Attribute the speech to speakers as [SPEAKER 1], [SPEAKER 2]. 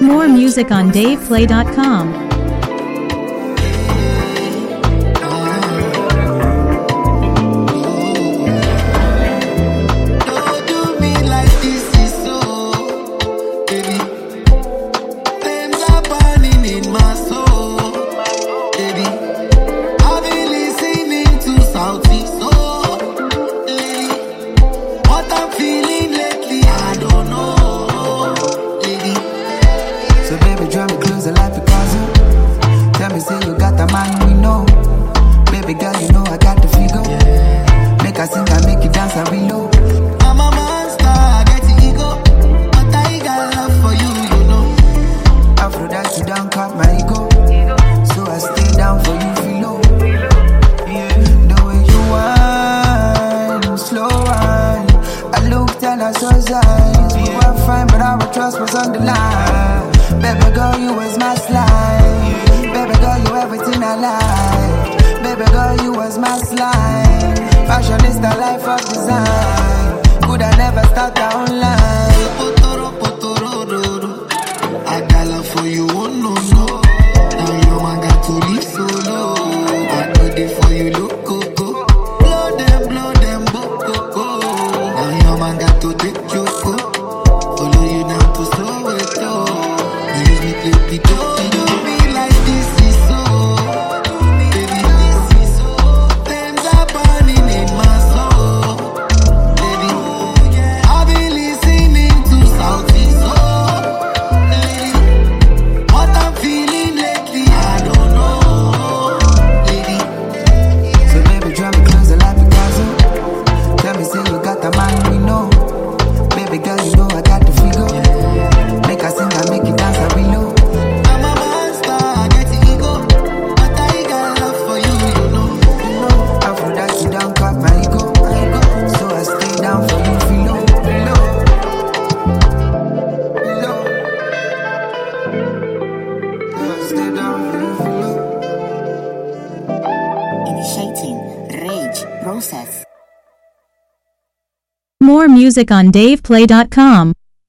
[SPEAKER 1] More music on DavePlay.com.
[SPEAKER 2] Baby girl, you was my slime. Baby girl, you everything I like. Baby girl, you was my slime. Fashionista, life of design. Could I never start online? I got love for you, oh no, no. Now your man got to leave solo. I got it for you, look, go, go. Blow them, go, go. Now your man got to take your go. Follow you down to Soweto. You use me play the door. Do me like this is so. Baby, this is so. Flames are burning in my soul. Baby, I've been listening to Southie Soul. Lady, what I'm feeling lately, I don't know. Lady, so baby, draw me closer like Picasso. Tell me, say you got the man we know. Baby girl, you know I got the figure. Make her sing, I make you dance, I reload. I'm a monster, I get the ego. But I got love for you, you know. Aphrodite don't cut my ego. So I stay down for you, feel low. I stay down for you, feel low.
[SPEAKER 3] Initiating rage process.
[SPEAKER 1] More music on DavePlay.com.